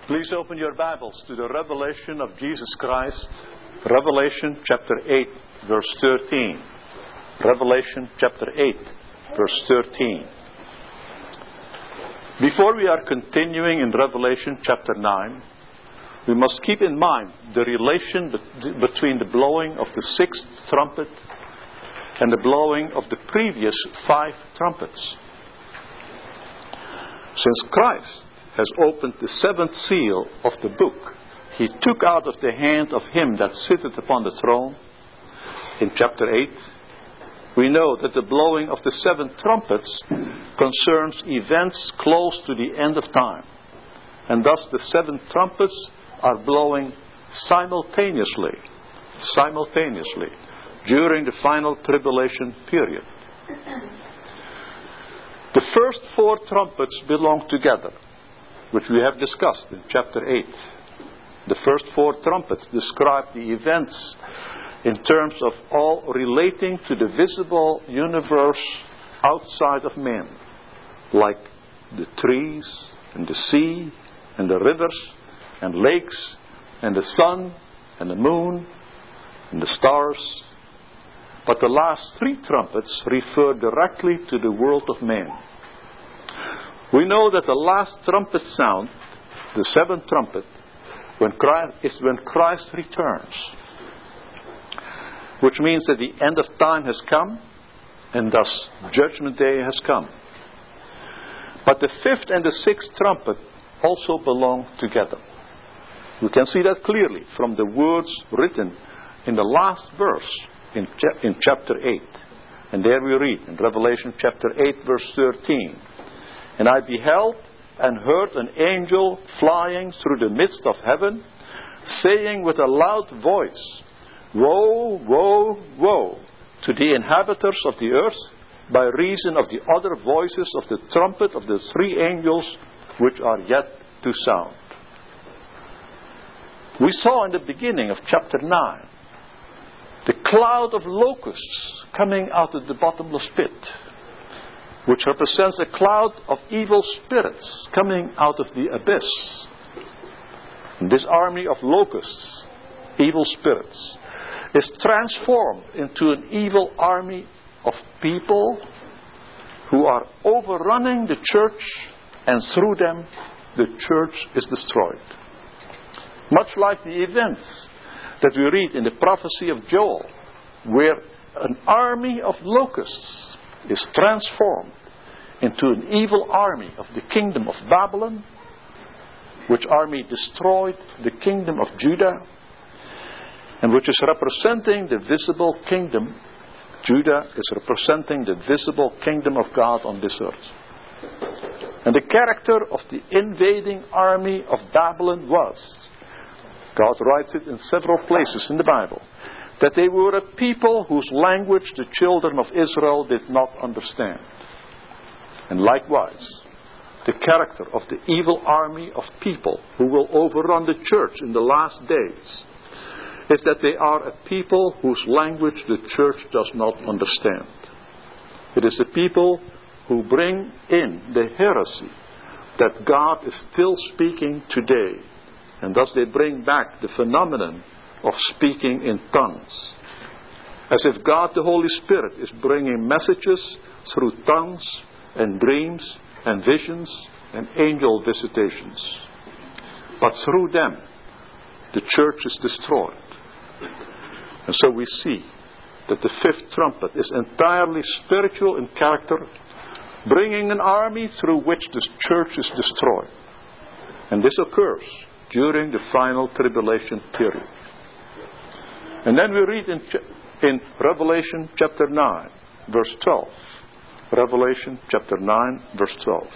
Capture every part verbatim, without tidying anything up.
Please open your Bibles to the revelation of Jesus Christ, Revelation chapter eight, verse thirteen. Revelation chapter eight, verse thirteen. Before we are continuing in Revelation chapter nine, we must keep in mind the relation between the blowing of the sixth trumpet and the blowing of the previous five trumpets. Since Christ has opened the seventh seal of the book He took out of the hand of him that sitteth upon the throne, in chapter eight, we know that the blowing of the seven trumpets concerns events close to the end of time. And thus the seven trumpets are blowing simultaneously, simultaneously, during the final tribulation period. The first four trumpets belong together, which we have discussed in chapter eight. The first four trumpets describe the events in terms of all relating to the visible universe outside of man, like the trees and the sea and the rivers and lakes and the sun and the moon and the stars. But the last three trumpets refer directly to the world of man. We know that the last trumpet sound, the seventh trumpet, when Christ, is when Christ returns. Which means that the end of time has come, and thus Judgment Day has come. But the fifth and the sixth trumpet also belong together. We can see that clearly from the words written in the last verse in, cha- in chapter eight. And there we read in Revelation chapter eight, verse thirteen. And I beheld and heard an angel flying through the midst of heaven, saying with a loud voice, Woe, woe, woe to the inhabitants of the earth, by reason of the other voices of the trumpet of the three angels which are yet to sound. We saw in the beginning of chapter nine the cloud of locusts coming out of the bottomless pit, which represents a cloud of evil spirits coming out of the abyss. And this army of locusts, evil spirits, is transformed into an evil army of people who are overrunning the church, and through them the church is destroyed. Much like the events that we read in the prophecy of Joel, where an army of locusts is transformed into an evil army of the kingdom of Babylon, which army destroyed the kingdom of Judah, and which is representing the visible kingdom. Judah is representing the visible kingdom of God on this earth. And the character of the invading army of Babylon was, God writes it in several places in the Bible, that they were a people whose language the children of Israel did not understand. And likewise, the character of the evil army of people who will overrun the church in the last days is that they are a people whose language the church does not understand. It is the people who bring in the heresy that God is still speaking today, and thus they bring back the phenomenon of speaking in tongues, as if God the Holy Spirit is bringing messages through tongues and dreams and visions and angel visitations. But through them the church is destroyed. And so we see that the fifth trumpet is entirely spiritual in character, bringing an army through which the church is destroyed. And this occurs during the final tribulation period. And then we read in, in Revelation chapter nine, verse twelve. Revelation chapter nine, verse twelve.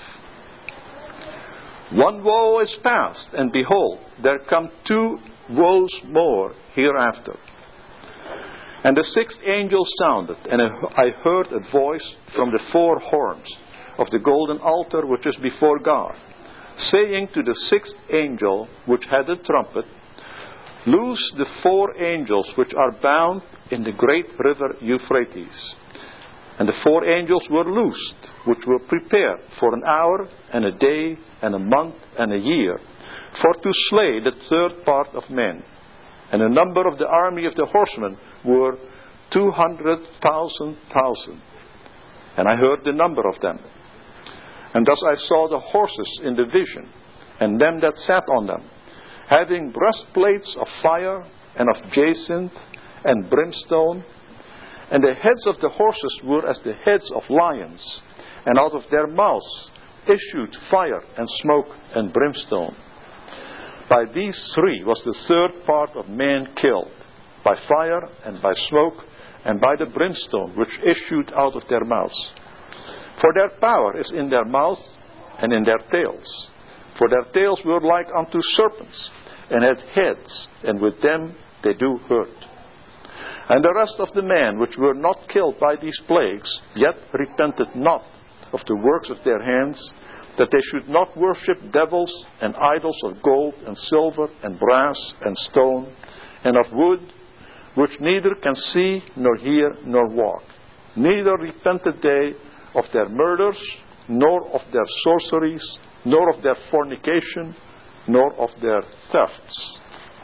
One woe is past, and behold, there come two woes more hereafter. And the sixth angel sounded, and I heard a voice from the four horns of the golden altar which is before God, saying to the sixth angel which had the trumpet, Loose the four angels which are bound in the great river Euphrates. And the four angels were loosed, which were prepared for an hour and a day and a month and a year, for to slay the third part of men. And the number of the army of the horsemen were two hundred thousand thousand. And I heard the number of them. And thus I saw the horses in the vision, and them that sat on them, having breastplates of fire, and of jacinth, and brimstone. And the heads of the horses were as the heads of lions, and out of their mouths issued fire, and smoke, and brimstone. By these three was the third part of man killed, by fire, and by smoke, and by the brimstone which issued out of their mouths. For their power is in their mouth, and in their tails. For their tails were like unto serpents, and had heads, and with them they do hurt. And the rest of the men which were not killed by these plagues, yet repented not of the works of their hands, that they should not worship devils and idols of gold and silver and brass and stone and of wood, which neither can see nor hear nor walk. Neither repented they of their murders, nor of their sorceries, nor of their fornication, nor of their thefts.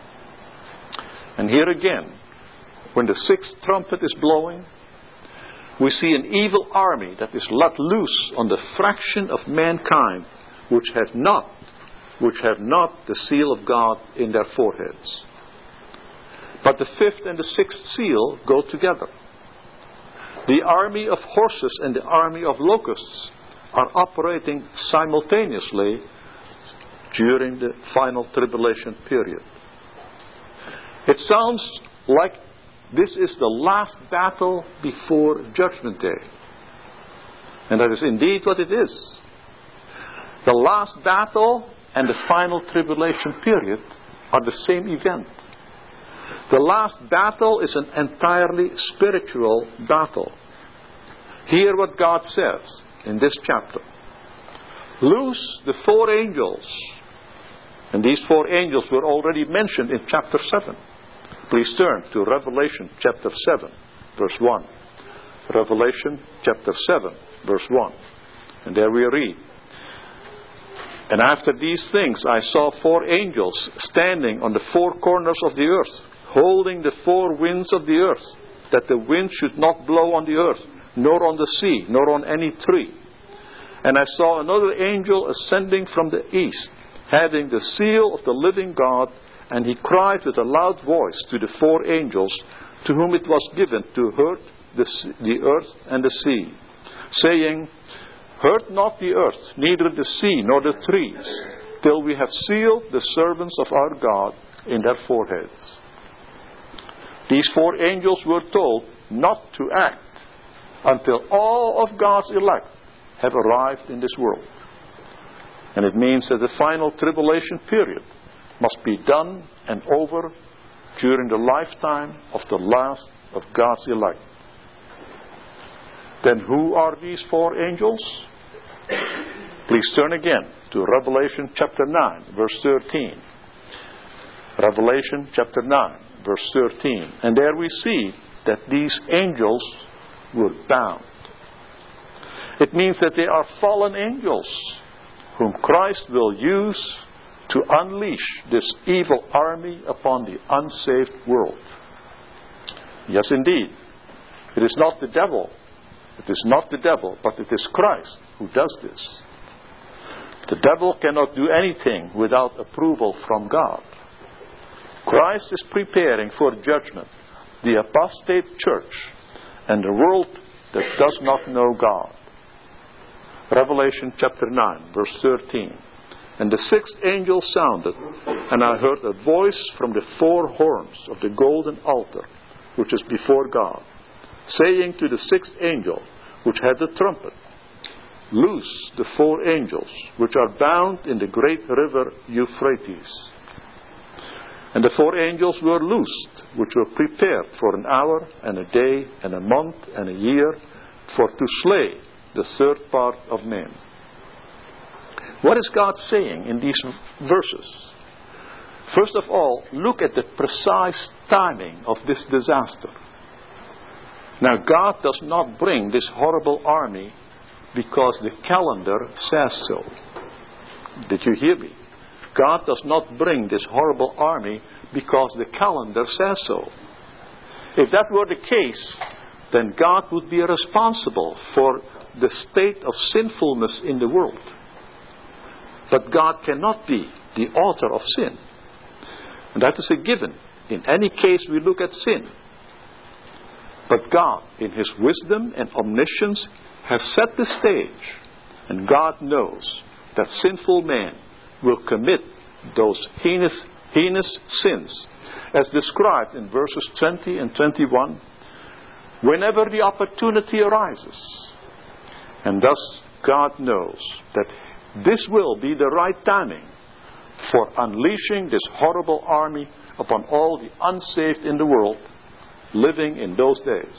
And here again, when the sixth trumpet is blowing, we see an evil army that is let loose on the fraction of mankind which have not, which have not the seal of God in their foreheads. But the fifth and the sixth seal go together. The army of horses and the army of locusts are operating simultaneously during the final tribulation period. It sounds like this is the last battle before Judgment Day. And that is indeed what it is. The last battle and the final tribulation period are the same event. The last battle is an entirely spiritual battle. Hear what God says in this chapter. Loose the four angels. And these four angels were already mentioned in chapter seven. Please turn to Revelation chapter seven, verse one. Revelation chapter seven, verse one. And there we read. And after these things I saw four angels standing on the four corners of the earth, holding the four winds of the earth, that the wind should not blow on the earth, nor on the sea, nor on any tree. And I saw another angel ascending from the east, having the seal of the living God, and he cried with a loud voice to the four angels, to whom it was given to hurt the, the earth and the sea, saying, Hurt not the earth, neither the sea nor the trees, till we have sealed the servants of our God in their foreheads. These four angels were told not to act until all of God's elect have arrived in this world. And it means that the final tribulation period must be done and over during the lifetime of the last of God's elect. Then who are these four angels? Please turn again to Revelation chapter nine, verse thirteen. Revelation chapter nine, verse thirteen. And there we see that these angels were bound. It means that they are fallen angels whom Christ will use to unleash this evil army upon the unsaved world. Yes, indeed. It is not the devil. It is not the devil, but it is Christ who does this. The devil cannot do anything without approval from God. Christ is preparing for judgment the apostate church and the world that does not know God. Revelation chapter nine, verse thirteen. And the sixth angel sounded, and I heard a voice from the four horns of the golden altar, which is before God, saying to the sixth angel, which had the trumpet, Loose the four angels, which are bound in the great river Euphrates. And the four angels were loosed, which were prepared for an hour, and a day, and a month, and a year, for to slay the third part of men. What is God saying in these verses? First of all, look at the precise timing of this disaster. Now, God does not bring this horrible army because the calendar says so. Did you hear me? God does not bring this horrible army because the calendar says so. If that were the case, then God would be responsible for the state of sinfulness in the world. But God cannot be the author of sin. And that is a given. In any case we look at sin. But God, in His wisdom and omniscience, has set the stage. And God knows that sinful man will commit those heinous, heinous sins, as described in verses twenty and twenty-one, whenever the opportunity arises. And thus God knows that this will be the right timing for unleashing this horrible army upon all the unsaved in the world living in those days.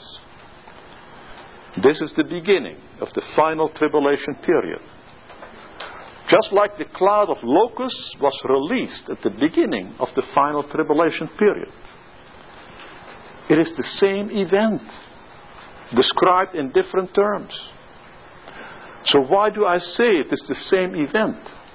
This is the beginning of the final tribulation period. Just like the cloud of locusts was released at the beginning of the final tribulation period. It is the same event, described in different terms. So why do I say it is the same event?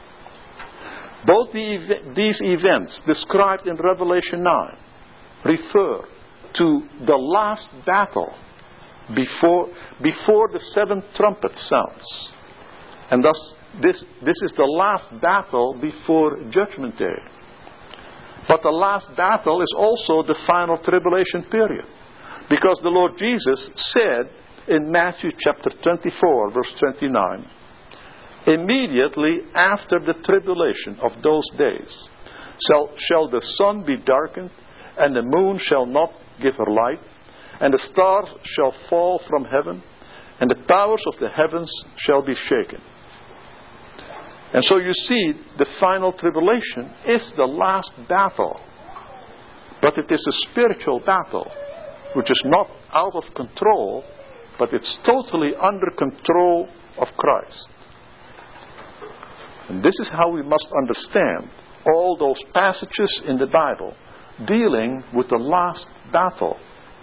Both the ev- these events described in Revelation nine refer to the last battle before, before the seventh trumpet sounds. And thus this, this is the last battle before Judgment Day. But the last battle is also the final tribulation period. Because the Lord Jesus said in Matthew chapter twenty-four verse twenty-nine, immediately after the tribulation of those days shall, shall the sun be darkened, and the moon shall not give her light, and the stars shall fall from heaven, and the powers of the heavens shall be shaken. And so you see, the final tribulation is the last battle. But it is a spiritual battle, which is not out of control, but it's totally under control of Christ. And this is how we must understand all those passages in the Bible dealing with the last battle.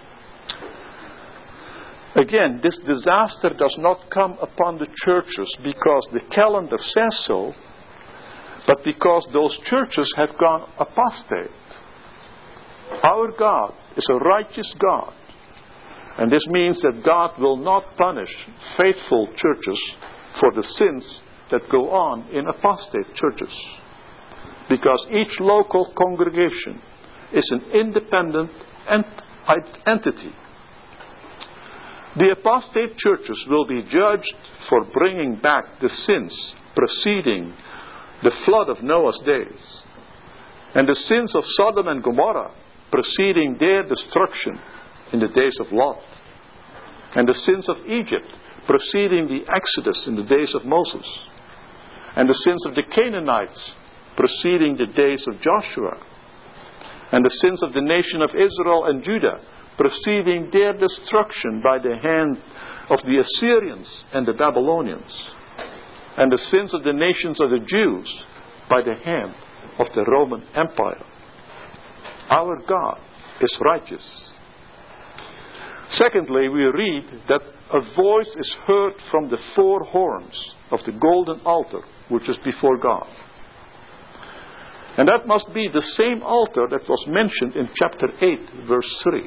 Again, this disaster does not come upon the churches because the calendar says so, but because those churches have gone apostate. Our God is a righteous God. And this means that God will not punish faithful churches for the sins that go on in apostate churches. Because each local congregation is an independent ent- entity. The apostate churches will be judged for bringing back the sins preceding the flood of Noah's days, and the sins of Sodom and Gomorrah preceding their destruction in the days of Lot, and the sins of Egypt preceding the Exodus in the days of Moses, and the sins of the Canaanites preceding the days of Joshua, and the sins of the nation of Israel and Judah preceding their destruction by the hand of the Assyrians and the Babylonians, and the sins of the nations of the Jews by the hand of the Roman Empire. Our God is righteous. Secondly, we read that a voice is heard from the four horns of the golden altar, which is before God. And that must be the same altar that was mentioned in chapter eight, verse three.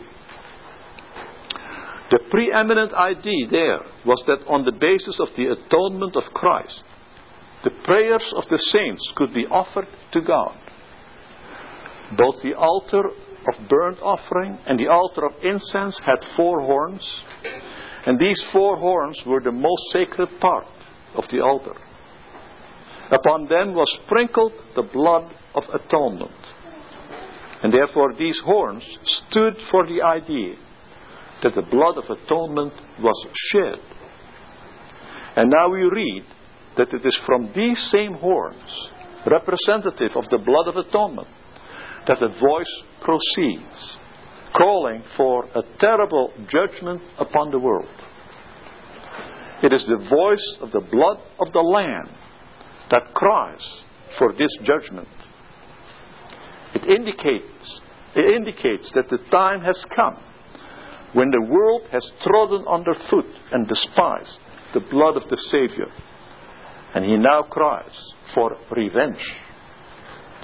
The preeminent idea there was that on the basis of the atonement of Christ, the prayers of the saints could be offered to God. Both the altar of burnt offering and the altar of incense had four horns, and these four horns were the most sacred part of the altar. Upon them was sprinkled the blood of atonement, and therefore these horns stood for the idea that the blood of atonement was shed. And now we read that it is from these same horns, representative of the blood of atonement, that a voice proceeds, calling for a terrible judgment upon the world. It is the voice of the blood of the Lamb that cries for this judgment. It indicates, it indicates that the time has come when the world has trodden underfoot and despised the blood of the Savior. And he now cries for revenge.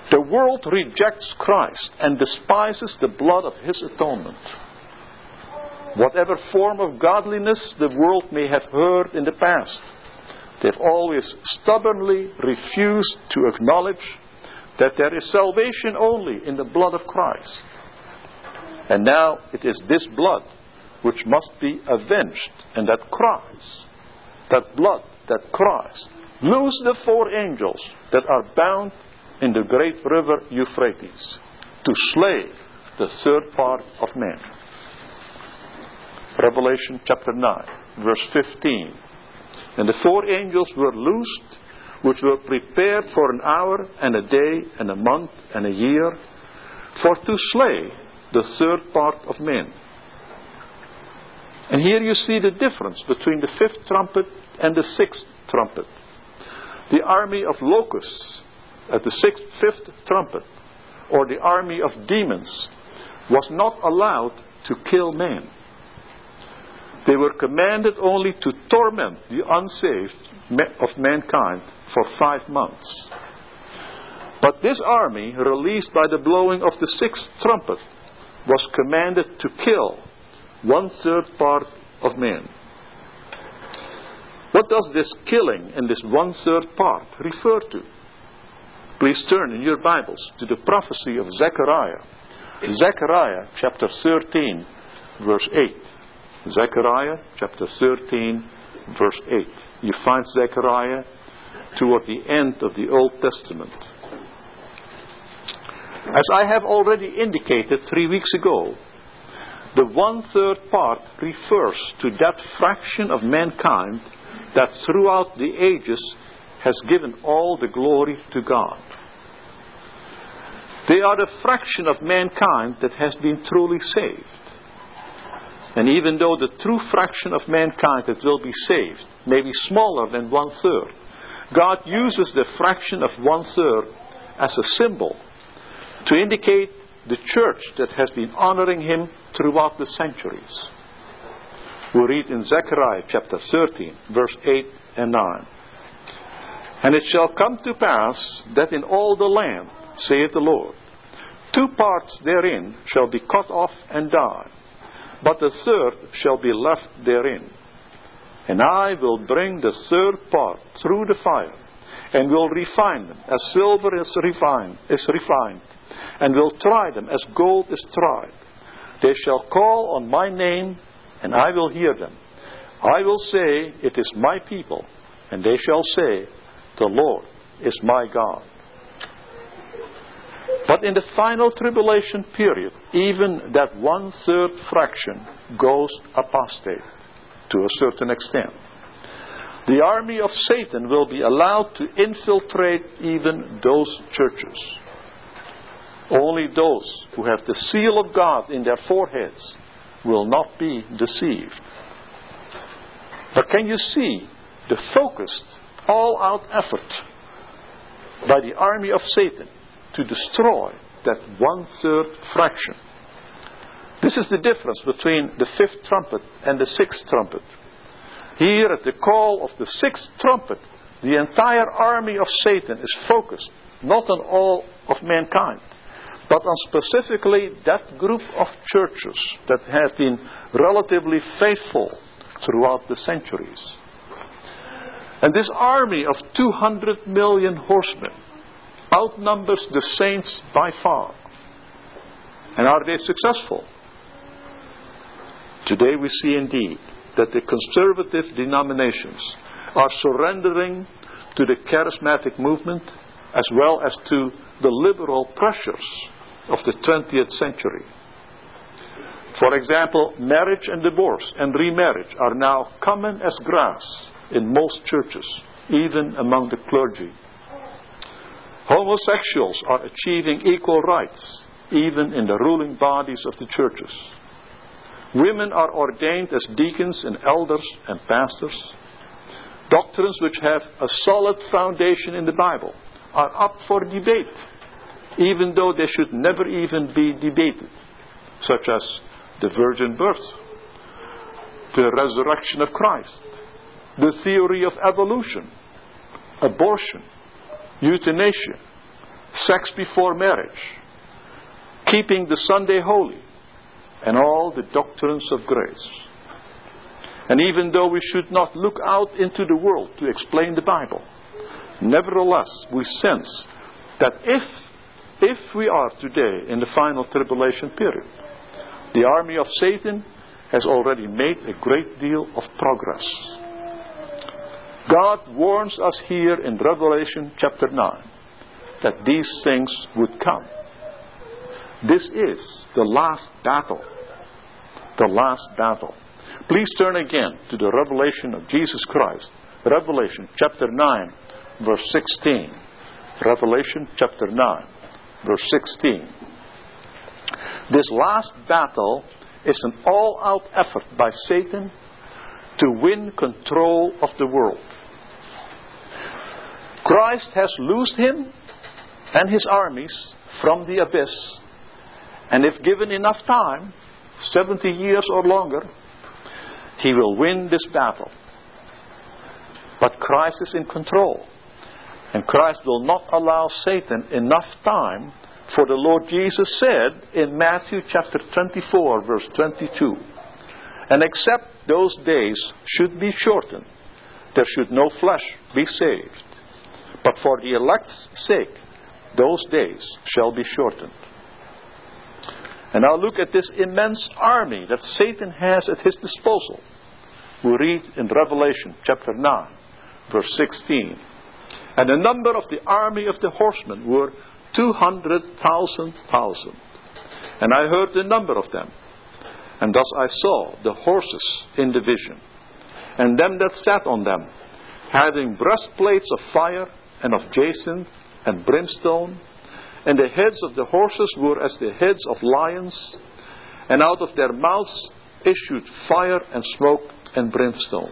The world rejects Christ and despises the blood of His atonement. Whatever form of godliness the world may have heard in the past, they've always stubbornly refused to acknowledge that there is salvation only in the blood of Christ. And now it is this blood which must be avenged, and that cries, that blood that cries, loose the four angels that are bound in the great river Euphrates to slay the third part of men. Revelation chapter nine, verse fifteen. And the four angels were loosed, which were prepared for an hour and a day and a month and a year, for to slay the third part of men. And here you see the difference between the fifth trumpet and the sixth trumpet. The army of locusts at the sixth, fifth trumpet, or the army of demons, was not allowed to kill men. They were commanded only to torment the unsaved of mankind for five months. But this army, released by the blowing of the sixth trumpet, was commanded to kill one-third part of men. What does this killing and this one-third part refer to? Please turn in your Bibles to the prophecy of Zechariah. Zechariah chapter thirteen, verse eight. Zechariah chapter thirteen, verse eight. You find Zechariah toward the end of the Old Testament. As I have already indicated three weeks ago, the one-third part refers to that fraction of mankind that throughout the ages has given all the glory to God. They are the fraction of mankind that has been truly saved. And even though the true fraction of mankind that will be saved may be smaller than one-third, God uses the fraction of one-third as a symbol to indicate the church that has been honoring Him throughout the centuries. We read in Zechariah chapter thirteen, verse eight and nine. And it shall come to pass that in all the land, saith the Lord, two parts therein shall be cut off and die, but the third shall be left therein. And I will bring the third part through the fire, and will refine them as silver is refined, is refined, and will try them as gold is tried. They shall call on my name, and I will hear them. I will say, it is my people, and they shall say, the Lord is my God. But in the final tribulation period, even that one-third fraction goes apostate to a certain extent. The army of Satan will be allowed to infiltrate even those churches. Only those who have the seal of God in their foreheads will not be deceived. But can you see the focused, all-out effort by the army of Satan to destroy that one-third fraction? This is the difference between the fifth trumpet and the sixth trumpet. Here at the call of the sixth trumpet, the entire army of Satan is focused not on all of mankind, but on specifically that group of churches that have been relatively faithful throughout the centuries. And this army of two hundred million horsemen outnumbers the saints by far. And are they successful? Today we see indeed that the conservative denominations are surrendering to the charismatic movement as well as to the liberal pressures of the twentieth century. For example, marriage and divorce and remarriage are now common as grass in most churches, even among the clergy. Homosexuals are achieving equal rights, even in the ruling bodies of the churches. Women are ordained as deacons and elders and pastors. Doctrines which have a solid foundation in the Bible are up for debate, even though they should never even be debated, such as the virgin birth, the resurrection of Christ, the theory of evolution, abortion, euthanasia, sex before marriage, keeping the Sunday holy, and all the doctrines of grace. And even though we should not look out into the world to explain the Bible, nevertheless we sense that if, if we are today in the final tribulation period, the army of Satan has already made a great deal of progress. God warns us here in Revelation chapter nine that these things would come. This is the last battle. The last battle. Please turn again to the revelation of Jesus Christ. Revelation chapter nine, verse sixteen. Revelation chapter nine, verse sixteen. This last battle is an all-out effort by Satan to win control of the world. Christ has loosed him and his armies from the abyss, and if given enough time, seventy years or longer, he will win this battle. But Christ is in control, and Christ will not allow Satan enough time. For the Lord Jesus said in Matthew chapter twenty-four, verse twenty-two, and except those days should be shortened, there should no flesh be saved. But for the elect's sake, those days shall be shortened. And now look at this immense army that Satan has at his disposal. We read in Revelation chapter nine, verse sixteen. And the number of the army of the horsemen were two hundred thousand thousand. And I heard the number of them. And thus I saw the horses in the vision, and them that sat on them, having breastplates of fire and of jacinth and brimstone, and the heads of the horses were as the heads of lions, and out of their mouths issued fire and smoke and brimstone.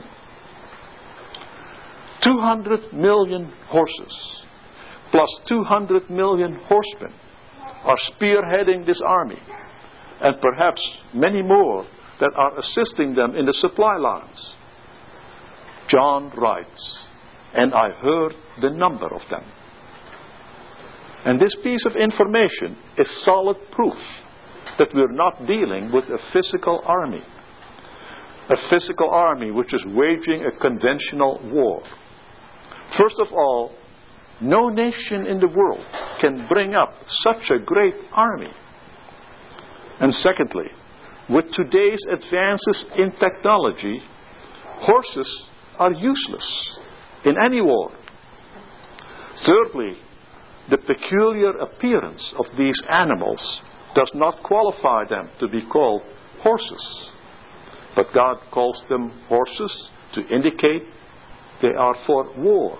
Two hundred million horses, plus two hundred million horsemen, are spearheading this army, and perhaps many more that are assisting them in the supply lines. John writes, and I heard the number of them. And this piece of information is solid proof that we're not dealing with a physical army. A physical army which is waging a conventional war. First of all, no nation in the world can bring up such a great army. And secondly, with today's advances in technology, horses are useless in any war. Thirdly, the peculiar appearance of these animals does not qualify them to be called horses. But God calls them horses to indicate they are for war.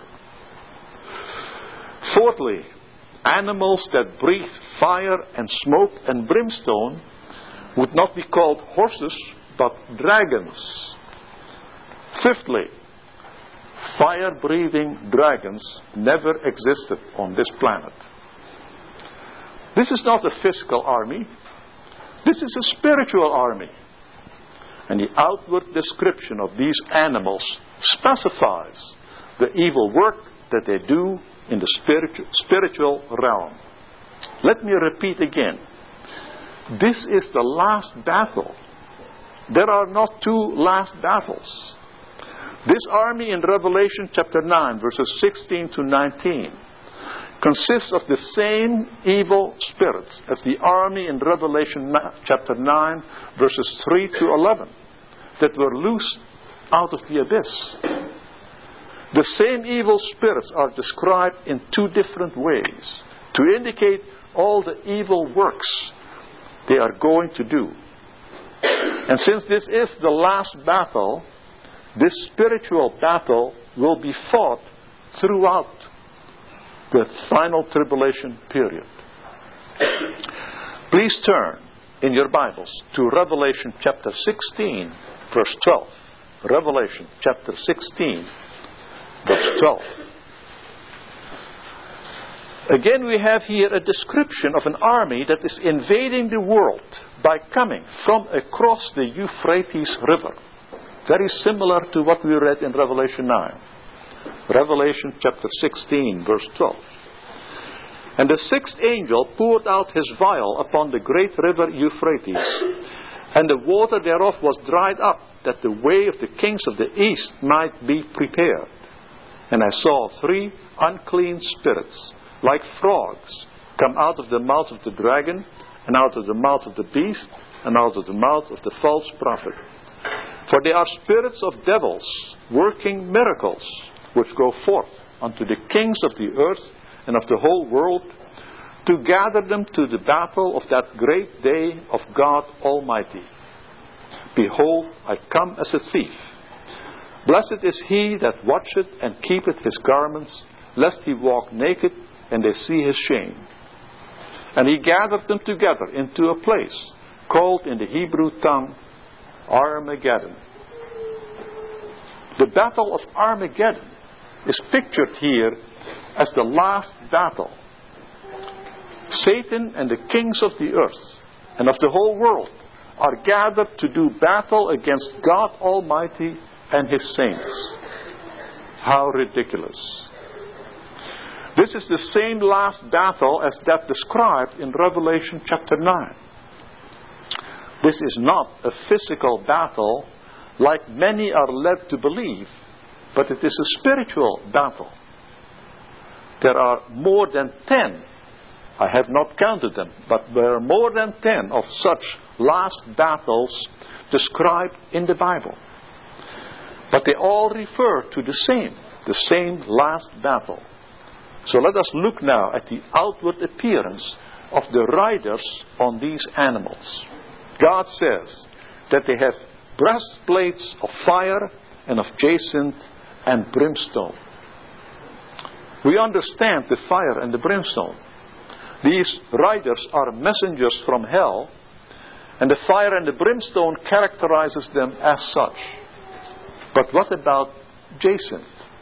Fourthly, animals that breathe fire and smoke and brimstone would not be called horses, but dragons. Fifthly, fire-breathing dragons never existed on this planet. This is not a physical army. This is a spiritual army. And the outward description of these animals specifies the evil work that they do in the spiritu- spiritual realm. Let me repeat again. This is the last battle. There are not two last battles. This army in Revelation chapter nine, verses sixteen to nineteen, consists of the same evil spirits as the army in Revelation chapter nine, verses three to eleven, that were loosed out of the abyss. The same evil spirits are described in two different ways to indicate all the evil works they are going to do. And since this is the last battle, this spiritual battle will be fought throughout the final tribulation period. Please turn in your Bibles to Revelation chapter sixteen, verse twelve. Revelation chapter sixteen, verse twelve. Again, we have here a description of an army that is invading the world by coming from across the Euphrates River. Very similar to what we read in Revelation nine. Revelation chapter sixteen, verse twelve. And the sixth angel poured out his vial upon the great river Euphrates, and the water thereof was dried up, that the way of the kings of the east might be prepared. And I saw three unclean spirits, like frogs, come out of the mouth of the dragon, and out of the mouth of the beast, and out of the mouth of the false prophet. For they are spirits of devils, working miracles, which go forth unto the kings of the earth and of the whole world, to gather them to the battle of that great day of God Almighty. Behold, I come as a thief. Blessed is he that watcheth and keepeth his garments, lest he walk naked, and they see his shame. And he gathered them together into a place, called in the Hebrew tongue, Armageddon. The battle of Armageddon is pictured here as the last battle. Satan and the kings of the earth and of the whole world are gathered to do battle against God Almighty and His saints. How ridiculous. This is the same last battle as that described in Revelation chapter nine. This is not a physical battle like many are led to believe, but it is a spiritual battle. There are more than ten, I have not counted them, but there are more than ten of such last battles described in the Bible. But they all refer to the same, the same last battle. So let us look now at the outward appearance of the riders on these animals. God says that they have breastplates of fire and of jacinth and brimstone. We understand the fire and the brimstone. These riders are messengers from hell, and the fire and the brimstone characterizes them as such. But what about jacinth?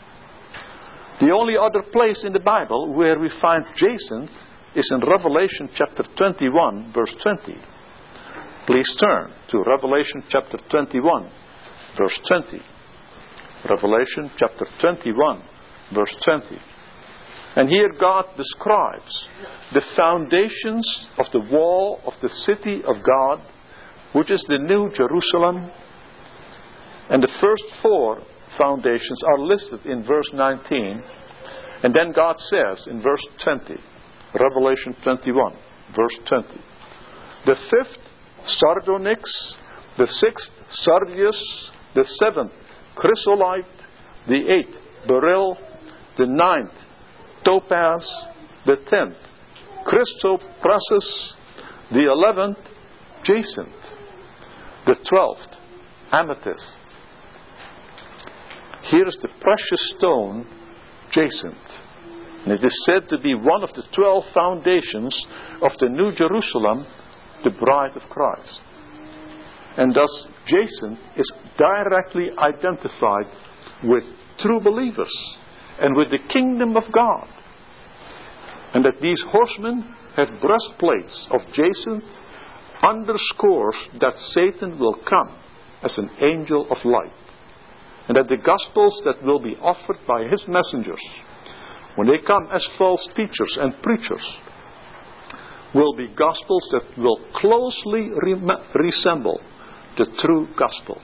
The only other place in the Bible where we find jacinth is in Revelation chapter twenty-one, verse twenty. Please turn to Revelation chapter twenty-one, verse twenty. Revelation chapter twenty-one, verse twenty. And here God describes the foundations of the wall of the city of God, which is the New Jerusalem. And the first four foundations are listed in verse nineteen. And then God says in verse twenty, Revelation twenty-one, verse twenty. The fifth, sardonyx. The sixth, sardius. The seventh, chrysolite. The eighth, beryl. The ninth, topaz. The tenth, chrysoprasus. The eleventh, jacinth. The twelfth, amethyst. Here is the precious stone, jacinth. And it is said to be one of the twelve foundations of the New Jerusalem, the bride of Christ. And thus, jacinth is directly identified with true believers and with the kingdom of God. And that these horsemen have breastplates of jacinth underscores that Satan will come as an angel of light. And that the gospels that will be offered by his messengers, when they come as false teachers and preachers, will be gospels that will closely re- resemble the true gospel.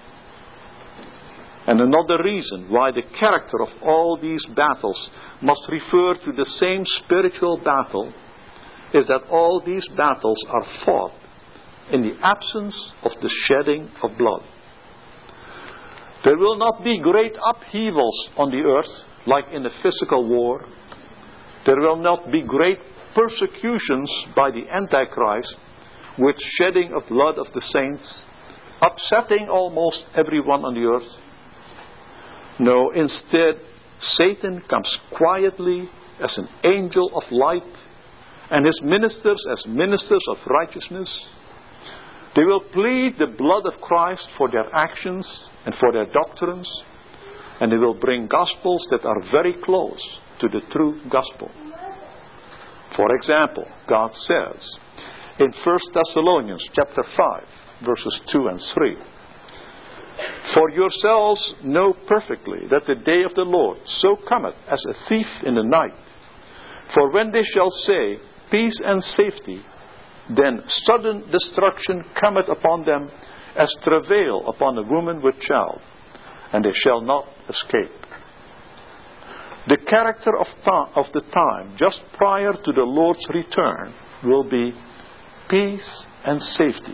And another reason why the character of all these battles must refer to the same spiritual battle is that all these battles are fought in the absence of the shedding of blood. There will not be great upheavals on the earth like in a physical war. There will not be great persecutions by the Antichrist with shedding of blood of the saints, upsetting almost everyone on the earth. No, instead, Satan comes quietly as an angel of light, and his ministers as ministers of righteousness. They will plead the blood of Christ for their actions and for their doctrines, and they will bring gospels that are very close to the true gospel. For example, God says in First Thessalonians chapter five, verses two and three, "For yourselves know perfectly that the day of the Lord so cometh as a thief in the night. For when they shall say, peace and safety, then sudden destruction cometh upon them, as travail upon a woman with child, and they shall not escape. The character of, ta- of the time just prior to the Lord's return will be peace and safety.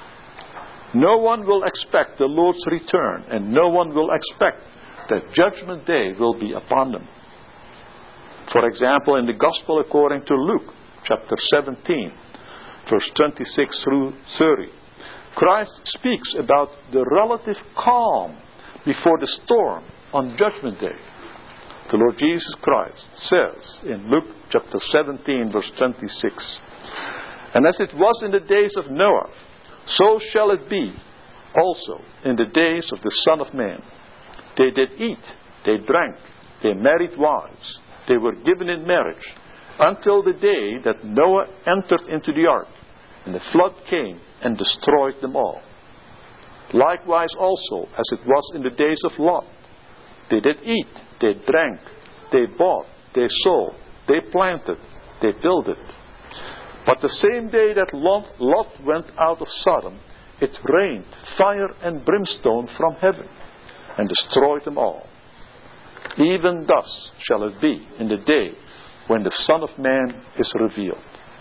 No one will expect the Lord's return, and no one will expect that Judgment Day will be upon them. For example, in the Gospel according to Luke, chapter seventeen, verse twenty-six through thirty, Christ speaks about the relative calm before the storm on Judgment Day. The Lord Jesus Christ says in Luke chapter seventeen, verse twenty-six, and as it was in the days of Noah, so shall it be also in the days of the Son of Man. They did eat, they drank, they married wives, they were given in marriage, until the day that Noah entered into the ark, and the flood came and destroyed them all. Likewise also, as it was in the days of Lot, they did eat, they drank, they bought, they sold, they planted, they builded. But the same day that Lot, Lot went out of Sodom, it rained fire and brimstone from heaven, and destroyed them all. Even thus shall it be in the day when the Son of Man is revealed.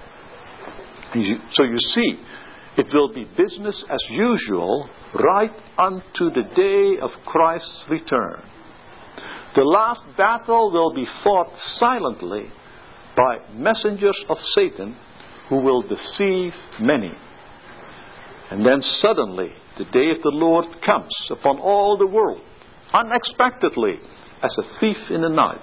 So you see, it will be business as usual right unto the day of Christ's return. The last battle will be fought silently by messengers of Satan who will deceive many. And then suddenly the day of the Lord comes upon all the world, unexpectedly, as a thief in the night.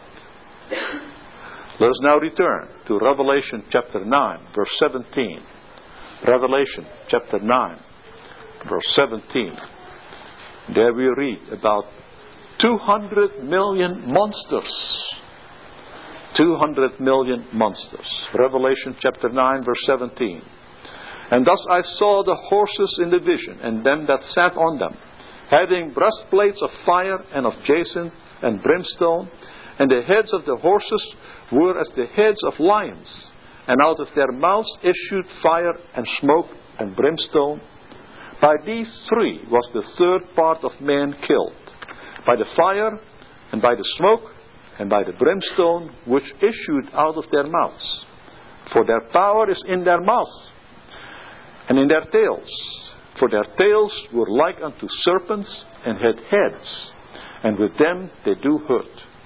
Let us now return to Revelation chapter nine, verse seventeen. Revelation chapter nine, verse seventeen. There we read about two hundred million monsters. two hundred million monsters. Revelation chapter nine, verse seventeen. And thus I saw the horses in the vision, and them that sat on them, having breastplates of fire and of jacinth and brimstone, and the heads of the horses were as the heads of lions, and out of their mouths issued fire and smoke and brimstone. By these three was the third part of man killed, by the fire, and by the smoke, and by the brimstone which issued out of their mouths. For their power is in their mouth, and in their tails. For their tails were like unto serpents, and had heads, and with them they do hurt.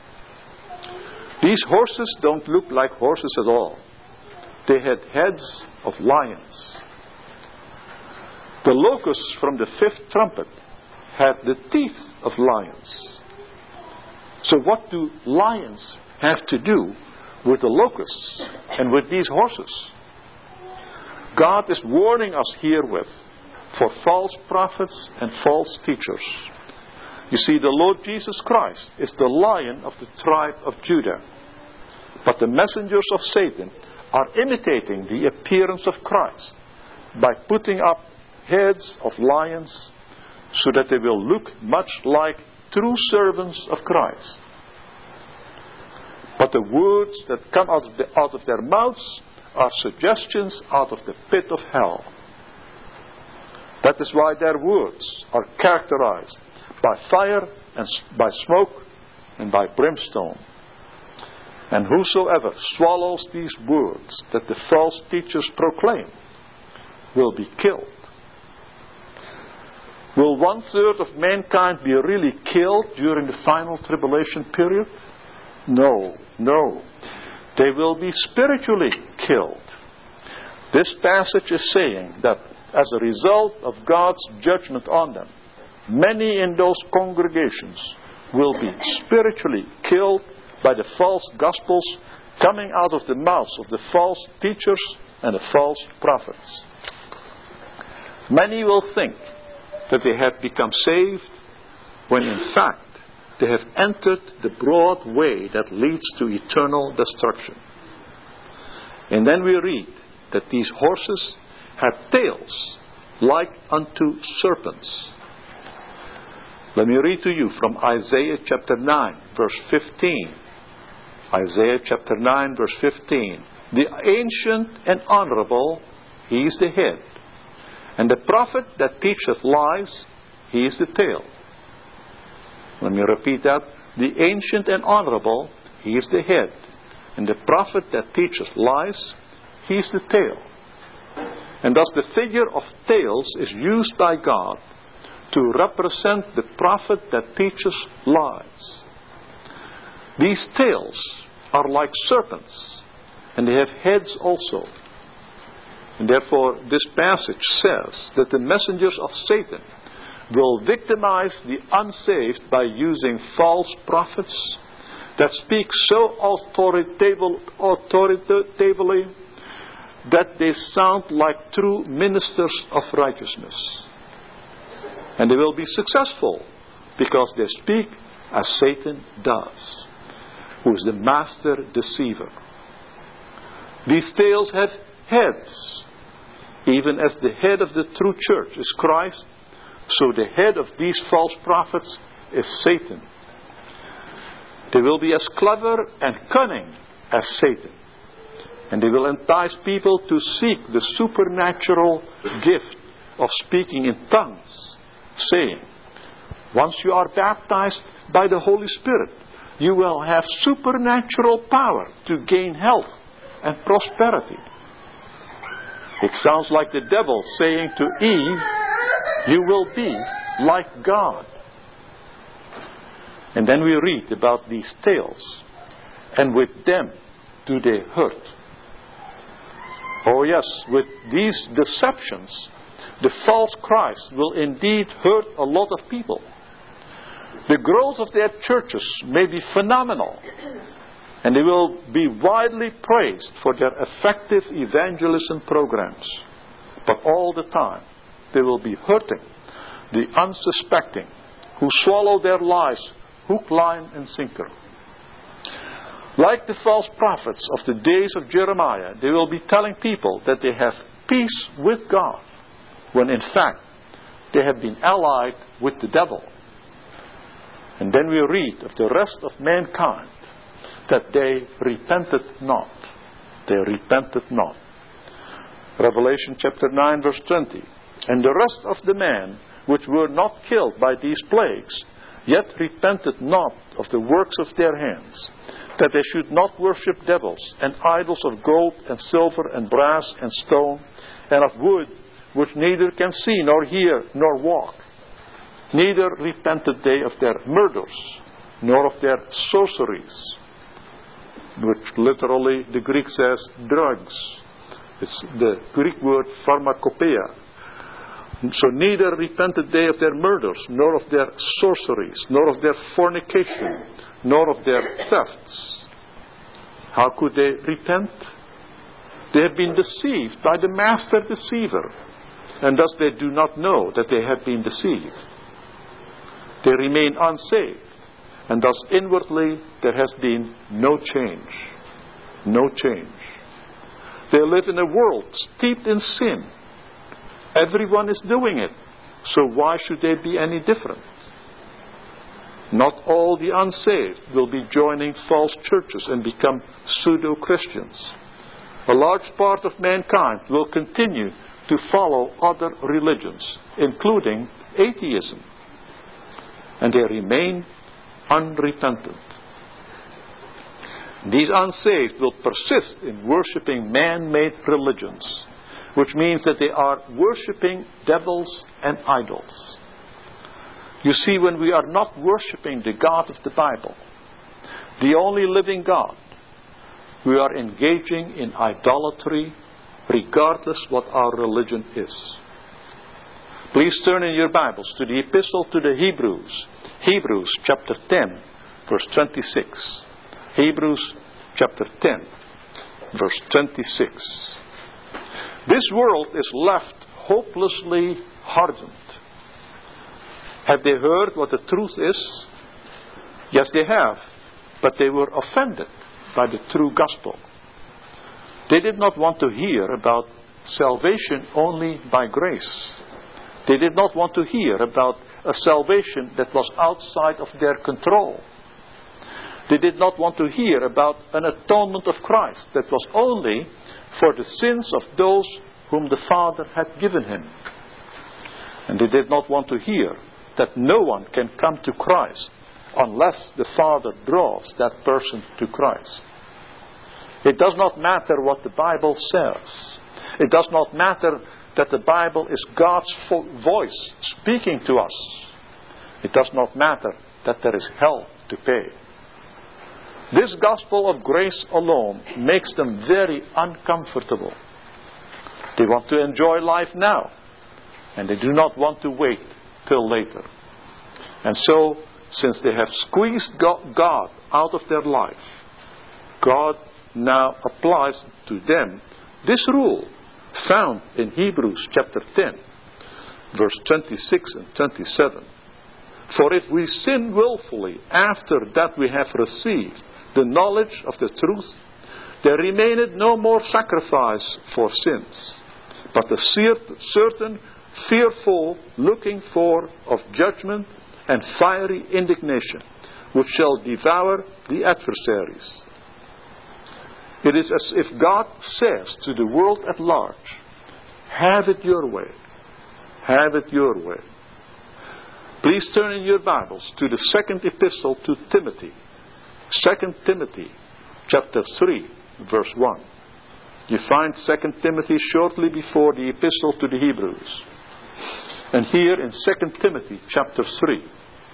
These horses don't look like horses at all. They had heads of lions. The locusts from the fifth trumpet had the teeth of lions. So what do lions have to do with the locusts and with these horses? God is warning us herewith for false prophets and false teachers. You see, the Lord Jesus Christ is the Lion of the tribe of Judah. But the messengers of Satan are imitating the appearance of Christ by putting up heads of lions so that they will look much like true servants of Christ. But the words that come out of, the, out of their mouths are suggestions out of the pit of hell. That is why their words are characterized by fire and by smoke and by brimstone. And whosoever swallows these words that the false teachers proclaim will be killed. Will one third of mankind be really killed during the final tribulation period? No, no. They will be spiritually killed. This passage is saying that as a result of God's judgment on them, many in those congregations will be spiritually killed by the false gospels coming out of the mouths of the false teachers and the false prophets. Many will think that they have become saved when in fact they have entered the broad way that leads to eternal destruction. And then we read that these horses had tails like unto serpents. Let me read to you from Isaiah chapter nine, verse fifteen. Isaiah chapter nine verse fifteen. The ancient and honorable, he is the head. And the prophet that teacheth lies, he is the tail. Let me repeat that. The ancient and honorable, he is the head. And the prophet that teacheth lies, he is the tail. And thus the figure of tails is used by God to represent the prophet that teaches lies. These tails are like serpents, and they have heads also. And therefore this passage says that the messengers of Satan will victimize the unsaved by using false prophets that speak so authoritative, authoritatively that they sound like true ministers of righteousness. And they will be successful because they speak as Satan does, who is the master deceiver. These tales have heads. Even as the head of the true church is Christ, so the head of these false prophets is Satan. They will be as clever and cunning as Satan. And they will entice people to seek the supernatural gift of speaking in tongues, saying, once you are baptized by the Holy Spirit, you will have supernatural power to gain health and prosperity. It sounds like the devil saying to Eve, you will be like God. And then we read about these tales, and with them do they hurt. Oh yes, with these deceptions, the false Christ will indeed hurt a lot of people. The growth of their churches may be phenomenal, and they will be widely praised for their effective evangelism programs. But all the time, they will be hurting the unsuspecting who swallow their lies hook, line, and sinker. Like the false prophets of the days of Jeremiah, they will be telling people that they have peace with God, when in fact they have been allied with the devil. And then we read of the rest of mankind that they repented not. They repented not. Revelation chapter nine verse twenty. And the rest of the men which were not killed by these plagues, yet repented not of the works of their hands, that they should not worship devils and idols of gold and silver and brass and stone and of wood, which neither can see nor hear nor walk. Neither repented they of their murders, nor of their sorceries, which literally the Greek says drugs. It's the Greek word pharmacopoeia. So neither repented they of their murders, nor of their sorceries, nor of their fornication, nor of their thefts. How could they repent? They have been deceived by the master deceiver, and thus they do not know that they have been deceived. They remain unsaved, and thus inwardly there has been no change. No change. They live in a world steeped in sin. Everyone is doing it, so why should they be any different? Not all the unsaved will be joining false churches and become pseudo-Christians. A large part of mankind will continue to follow other religions, including atheism. And they remain unrepentant. These unsaved will persist in worshipping man-made religions, which means that they are worshipping devils and idols. You see, when we are not worshipping the God of the Bible, the only living God, we are engaging in idolatry regardless what our religion is. Please turn in your Bibles to the Epistle to the Hebrews, Hebrews chapter ten, verse twenty-six. Hebrews chapter ten, verse twenty-six. This world is left hopelessly hardened. Have they heard what the truth is? Yes, they have. But they were offended by the true gospel. They did not want to hear about salvation only by grace. They did not want to hear about a salvation that was outside of their control. They did not want to hear about an atonement of Christ that was only for the sins of those whom the Father had given him. And they did not want to hear that no one can come to Christ unless the Father draws that person to Christ. It does not matter what the Bible says. It does not matter that the Bible is God's voice speaking to us. It does not matter that there is hell to pay. This gospel of grace alone makes them very uncomfortable. They want to enjoy life now, and they do not want to wait till later. And so, since they have squeezed God out of their life, God now applies to them this rule found in Hebrews chapter ten, verse twenty-six and twenty-seven. For if we sin willfully after that we have received the knowledge of the truth, there remaineth no more sacrifice for sins, but a certain fearful looking for of judgment and fiery indignation, which shall devour the adversaries. It is as if God says to the world at large, have it your way. Have it your way. Please turn in your Bibles to the second epistle to Timothy. Second Timothy chapter three, verse one. You find Second Timothy shortly before the epistle to the Hebrews. And here in Second Timothy chapter three,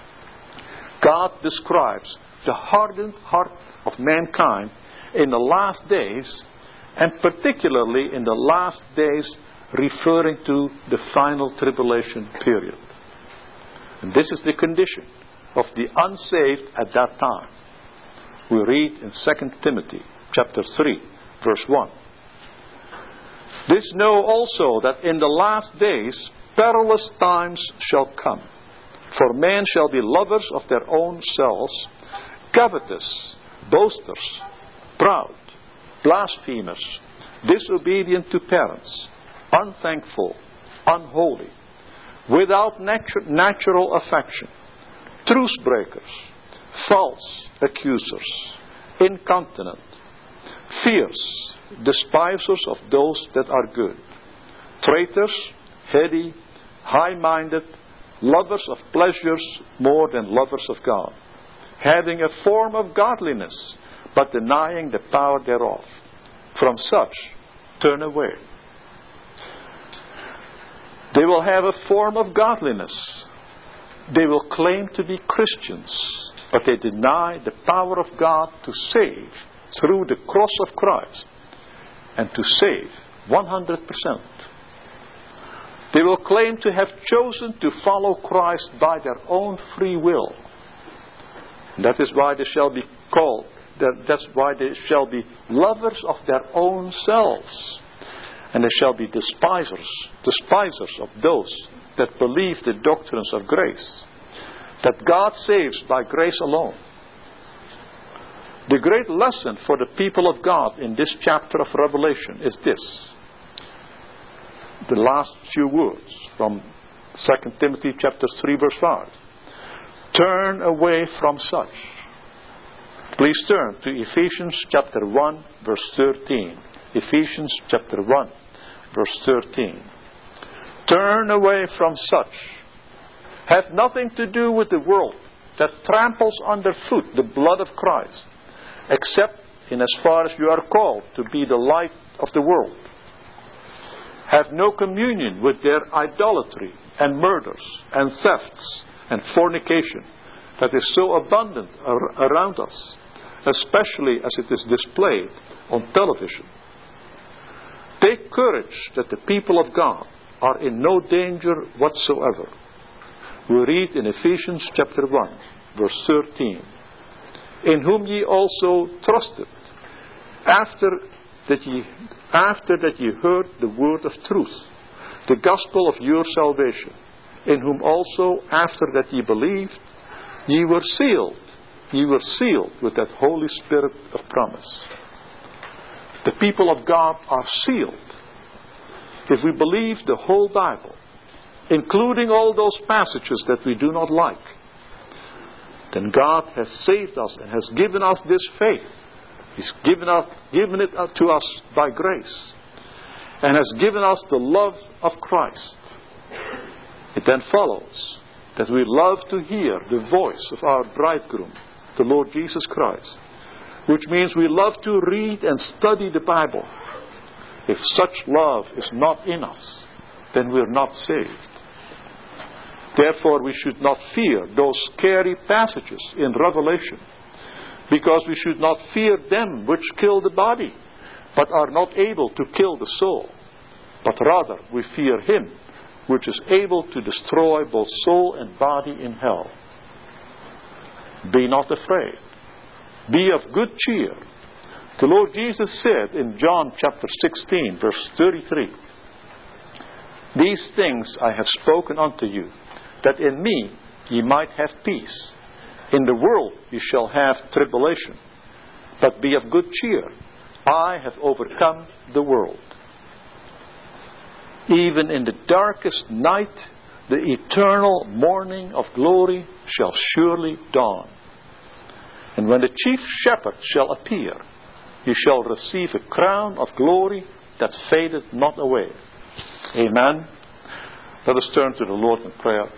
God describes the hardened heart of mankind in the last days, and particularly in the last days referring to the final tribulation period. And this is the condition of the unsaved at that time. We read in Second Timothy chapter three, verse one. This know also that in the last days perilous times shall come. For men shall be lovers of their own selves, covetous, boasters, proud, blasphemers, disobedient to parents, unthankful, unholy, without natu- natural affection, truce breakers, false accusers, incontinent, fierce, despisers of those that are good, traitors, heady, high-minded, lovers of pleasures more than lovers of God, having a form of godliness, but denying the power thereof. From such, turn away. They will have a form of godliness. They will claim to be Christians, but they deny the power of God to save through the cross of Christ and to save one hundred percent. They will claim to have chosen to follow Christ by their own free will. And that is why they shall be called, that, that's why they shall be lovers of their own selves. And they shall be despisers, despisers of those that believe the doctrines of grace. That God saves by grace alone. The great lesson for the people of God in this chapter of Revelation is this. The last few words from Second Timothy chapter three, verse five. Turn away from such. Please turn to Ephesians chapter one, verse thirteen. Ephesians chapter one, verse thirteen. Turn away from such. Have nothing to do with the world that tramples underfoot the blood of Christ, except in as far as you are called to be the light of the world. Have no communion with their idolatry and murders and thefts and fornication that is so abundant ar- around us, especially as it is displayed on television. Take courage that the people of God are in no danger whatsoever. We read in Ephesians chapter one, verse thirteen. In whom ye also trusted, after that ye after that ye heard the word of truth, the gospel of your salvation, in whom also after that ye believed, ye were sealed, ye were sealed with that Holy Spirit of promise. The people of God are sealed. If we believe the whole Bible, including all those passages that we do not like, then God has saved us and has given us this faith. He's given, us, given it to us by grace, and has given us the love of Christ. It then follows that we love to hear the voice of our bridegroom, the Lord Jesus Christ, which means we love to read and study the Bible. If such love is not in us, then we're not saved. Therefore, we should not fear those scary passages in Revelation, because we should not fear them which kill the body, but are not able to kill the soul. But rather, we fear Him which is able to destroy both soul and body in hell. Be not afraid. Be of good cheer. The Lord Jesus said in John chapter sixteen, verse thirty-three, "These things I have spoken unto you, that in me ye might have peace. In the world ye shall have tribulation. But be of good cheer. I have overcome the world." Even in the darkest night, the eternal morning of glory shall surely dawn. And when the chief shepherd shall appear, you shall receive a crown of glory that fadeth not away. Amen. Let us turn to the Lord in prayer.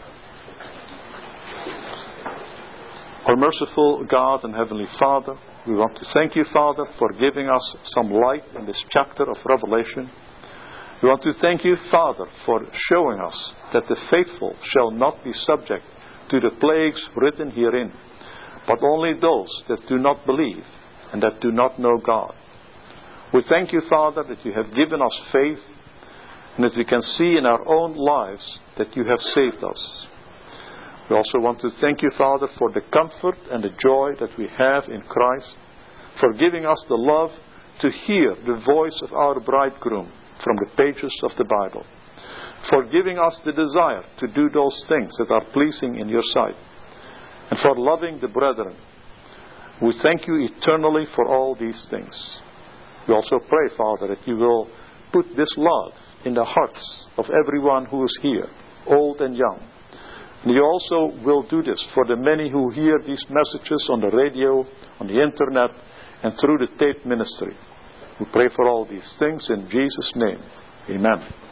Our merciful God and Heavenly Father, we want to thank you, Father, for giving us some light in this chapter of Revelation. We want to thank you, Father, for showing us that the faithful shall not be subject to the plagues written herein, but only those that do not believe and that do not know God. We thank you, Father, that you have given us faith, and that we can see in our own lives that you have saved us. We also want to thank you, Father, for the comfort and the joy that we have in Christ, for giving us the love to hear the voice of our bridegroom from the pages of the Bible, for giving us the desire to do those things that are pleasing in your sight, and for loving the brethren. We thank you eternally for all these things. We also pray, Father, that you will put this love in the hearts of everyone who is here, old and young. And you also will do this for the many who hear these messages on the radio, on the internet, and through the tape ministry. We pray for all these things in Jesus' name. Amen.